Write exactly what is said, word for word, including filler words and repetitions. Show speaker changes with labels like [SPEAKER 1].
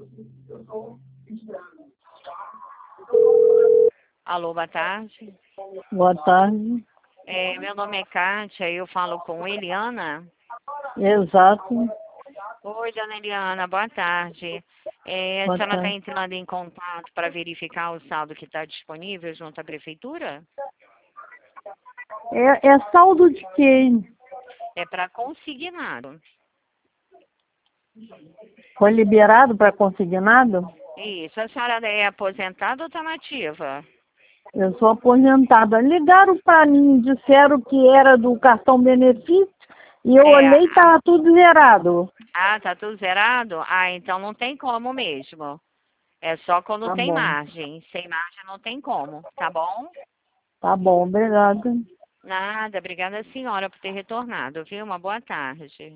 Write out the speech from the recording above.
[SPEAKER 1] Alô, boa tarde.
[SPEAKER 2] Boa tarde.
[SPEAKER 1] É, meu nome é Kátia, eu falo com Eliana.
[SPEAKER 2] Exato.
[SPEAKER 1] Oi, dona Eliana, boa tarde. É, a
[SPEAKER 2] Boa
[SPEAKER 1] senhora está
[SPEAKER 2] tarde.
[SPEAKER 1] entrando em contato para verificar o saldo que está disponível junto à prefeitura?
[SPEAKER 2] É, é saldo de quê?
[SPEAKER 1] É para consignado.
[SPEAKER 2] Foi liberado para consignado?
[SPEAKER 1] Isso, a senhora é aposentada ou está nativa?
[SPEAKER 2] Eu sou aposentada. Ligaram para mim, disseram que era do cartão benefício e eu
[SPEAKER 1] É,
[SPEAKER 2] olhei e
[SPEAKER 1] a-
[SPEAKER 2] estava tudo zerado.
[SPEAKER 1] ah, tá tudo zerado? Ah, então não tem como mesmo. É só quando
[SPEAKER 2] Tá
[SPEAKER 1] tem
[SPEAKER 2] bom.
[SPEAKER 1] margem. Sem margem não tem como, tá bom?
[SPEAKER 2] Tá bom, obrigada.
[SPEAKER 1] Nada, obrigada senhora por ter retornado, viu? Uma boa tarde.